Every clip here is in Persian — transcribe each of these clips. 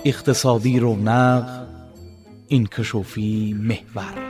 اقتصادی رونق، انکشافی محور.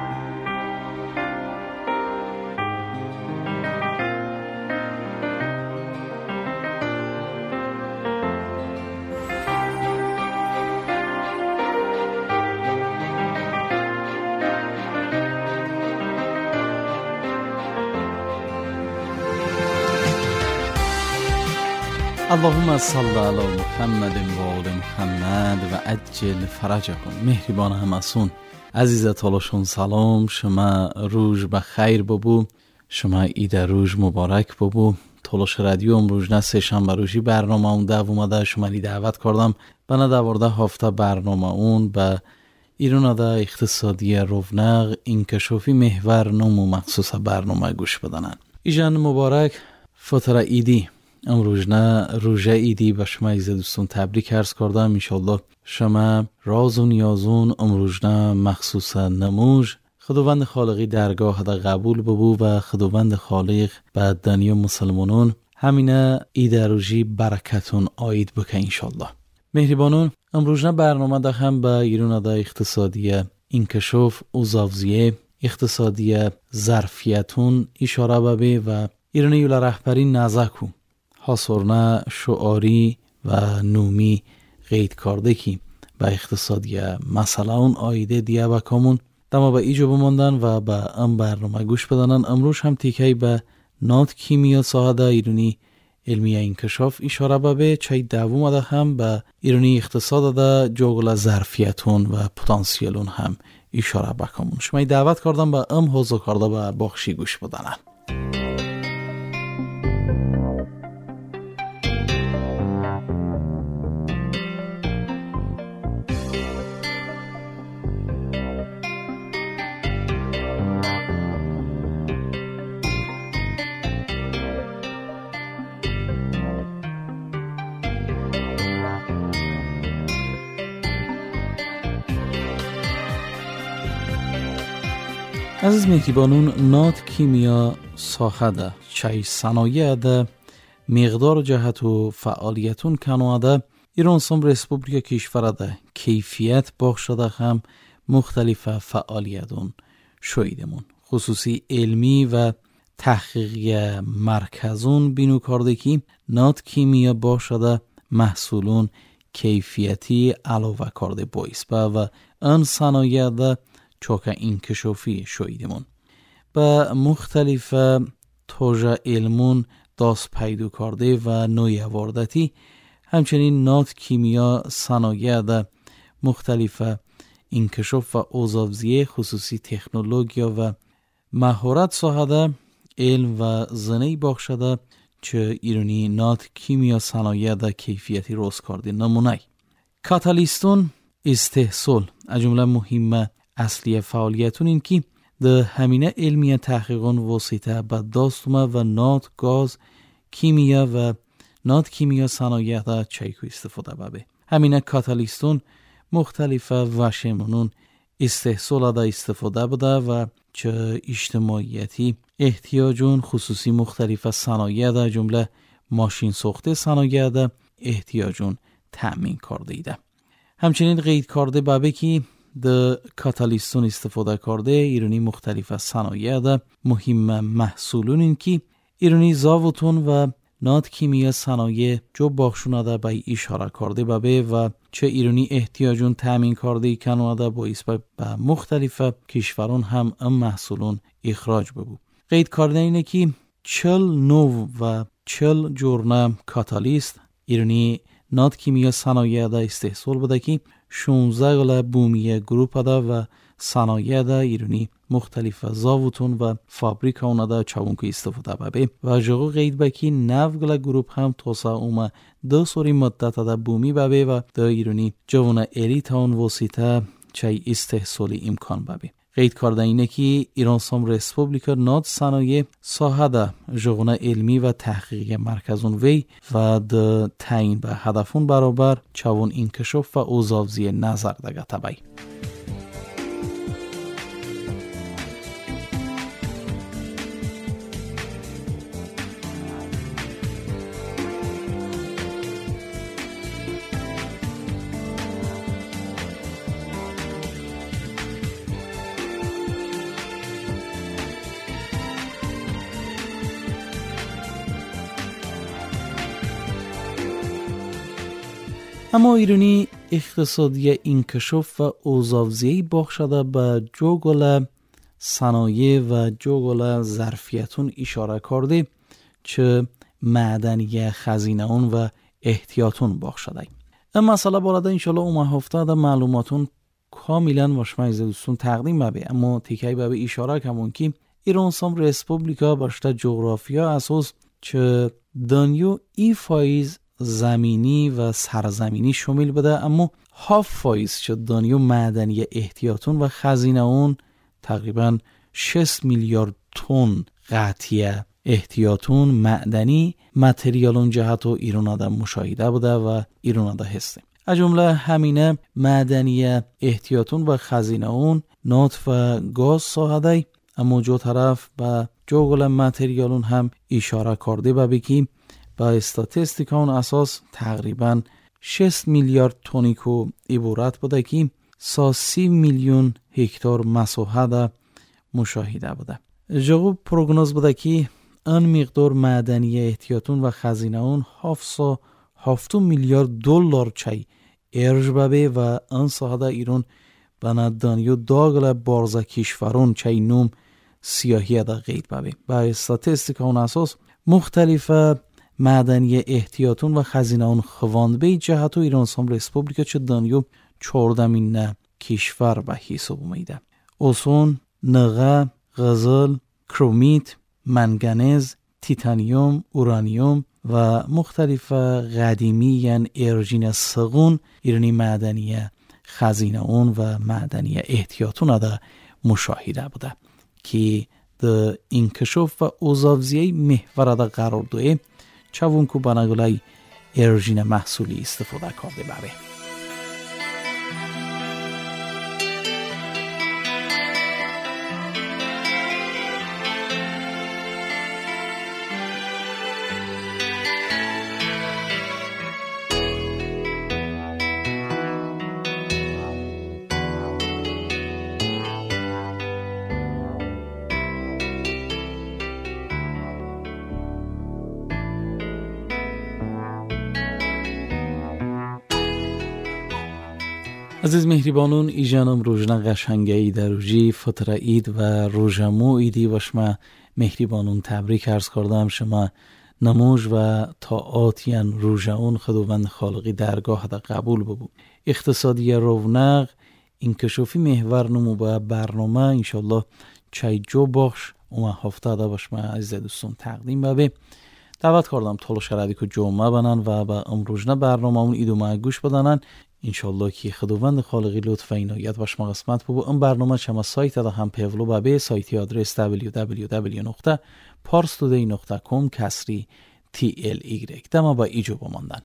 اللهم صل علی محمد و آل محمد و عجل فرجهم. مهربان همسون عزیز تالاشون سلام، شما روز بخیر ببو، شما عید روز مبارک ببو. تالاش رادیو امروز نه سه شنبه روزی برنامه اون اومده، شما لی دعوت کردم بنا دوارده هفته برنامه اون به ایران دا اقتصادی رونق انکشافی محور نمو مخصوص برنامه گوش بدنن. ایجان مبارک فطر ایدی. امروز نه روژه ایدی به شما عزیز دوستان تبریک عرض کردم. انشالله شما راز و نیازون امروز نه مخصوص نموز خداوند خالقی درگاه دا قبول ببو و خداوند خالق به دنیا مسلمانون همینه اید روژی برکتون آید بکن انشالله. مهربانون امروز نه برنامه دا هم به ایران دا اقتصادی انکشاف و زاوزیه اقتصادی ظرفیتون اشاره ببه و ایرانی یولا رهبری نزاکو حاصرنا شعاری و نومی قید کرده کی با اقتصادی مسئله اون آیده دیگه بکامون دما با ایجا بماندن و با ام برنامه گوش بدنن. امروز هم تیکهی به نات کیمیا ساعده ایرانی علمی انکشاف اشاره ببه چای دوم ده هم به ایرانی اقتصاد ده جوگل ظرفیتون و پتانسیلون هم اشاره بکامون. شما دعوت کردم با ام حوضو کرده با بخشی گوش بدنن. عزیز مهربانون نات کیمیا ساخه ده چای صنایع ده مقدار جهت و فعالیتون کنوه ده ایران سوم ریسپوبلیک کشور ده کیفیت بخش ده هم مختلف فعالیتون شویدمون خصوصی علمی و تحقیقی مرکزون بینو کرده که نات کیمیا بخش ده محصولون کیفیتی علاوه کرده بایست و ان صنایع ده چوکا انکشافی شویدمون با مختلف توجه علمون داست پیدا کرده و نوی واردتی همچنین نات کیمیا صنایع ده مختلف انکشاف و اوزافزیه خصوصی تکنولوژیا و مهارت ساحده علم و زنی بخشده چه ایرانی نات کیمیا صنایع ده کیفیتی روز کرده. نمونه کاتالیستون استحصال از جمله مهمه اصلی فعالیتون این که ده همینه علمی تحقیقان واسطه به داستومه و نات گاز کیمیا و نات کیمیا صنایع ده چایکو استفاده ببه. همینه کاتالیستون مختلف وشمونون استحصال ده استفاده بده و چه اجتماعیتی احتیاجون خصوصی مختلف صنایع ده جمله ماشین ساخته صنایع ده احتیاجون تأمین کرده ایده. همچنین قید کرده ببه که ده کاتالیستون استفاده کرده ایرانی مختلف صنایع ده مهم محصولون این که ایرانی زاوتون و نات کیمیا صنایع جو بخشونه ده به اشاره کرده ببه و چه ایرانی احتیاجون تامین کرده کنونه ده باعث به مختلف کشورون هم ام محصولون اخراج ببو. قید کرده اینه که 40 نوع و 40 جرنه کاتالیست ایرانی نات کیمیا صنایع ده استحصال بده که 16 گله بومی گروپ ده و صنایع ده ایرانی مختلف زاوتون و فابریک اون ده چاون که استفاده ببه و جاگو قید بکی 9 گله گروپ هم توسا اومه 2 سوری مدت ده بومی ببه و ده ایرانی جوان الیت اون واسطه چای استحصالی امکان ببه. قید کرده اینه که ایران سوم ریسپوبلیک نات صنایع ساحه ده جوان علمی و تحقیقی مرکزون وی و ده تعیین به هدفون برابر چاون انکشاف و اوزافزی نظر دگه تبایی. اما ایرانی اقتصادی انکشاف و اوزاوزیهی باخ شده به جوگل صنایع و جوگل ظرفیتون اشاره کرده چه معدنی خزینه اون و احتیاطون باخ شده. این مسئله بارده انشالله اومه هفته ده معلوماتون کاملا واشمایز دوستون تقدیم ببه. اما تیکهی به اشاره کمون که ایران سام ریسپوبلیکا باشته جغرافیا اساس چه دانیو ای فایز زمینی و سرزمینی شامل بده، اما 7% چه دانیو معدنی احتیاطون و خزینه اون تقریبا 6 میلیارد تن قطعی احتیاطون معدنی متریالون جهت و ایران آدم مشاهده بوده و ایران آدم هسته. از جمله همینه معدنی احتیاطون و خزینه اون نفت و گاز ساحده، اما جو طرف به جوگل متریالون هم اشاره کرده و بگیم با استاتستیکان اساس تقریبا 6 میلیارد تونی کو عبارت بوده که 30 میلیون هکتار مساحت مشاهده بوده. جواب پروگنوز بوده که این مقدار معدنی احتیاطون و خزینه اون 7 میلیارد دلار چای ارج ببه و این ساحت ایران بندانیو داگل بارزه کشورون چای نوم سیاهی دا قید ببه. با استاتستیکان اساس مختلف معدنی احتیاطون و خزینه اون خواند به جهت و ایران سام ریسپوبلیکا چه دانیو 14 کشور به حساب اومده. اوسون، نقه، غزل، کرومیت، منگنز، تیتانیوم، اورانیوم و مختلف قدیمی یعنی ارژین سغون ایرانی معدنی خزینه اون و معدنی احتیاطون دا مشاهده بوده که در انکشاف و اوزاوزیه محور دا قرار دوه چون که بناگلای ارژین محصولی استفاده کرده ببه. عزیز مهربانون ایجانم روزنا قشنگی در روزی فطر عید و روزمو ایدی وشما مهربانون تبریک عرض کردم. شما نموز و طاعاتیان روزاون خداوند خالقی درگاه دا قبول ببو. اقتصادی رونق انکشافی محور نمو با برنامه انشالله چای جو باش و هفته دا وشما عزیز دوستون تقدیم ببه. دعوت کردم طول شرعی که جمعه بنن و با امروزنا برنامه اون ایدو گوش بدنن. انشالله که خداوند خالقی لطف عنایت باش ما قسمت بو. این برنامه شما سایت دا هم پیولو بابه سایتی آدرس www.parstoday.com/TLY دما با ایجو بماندن.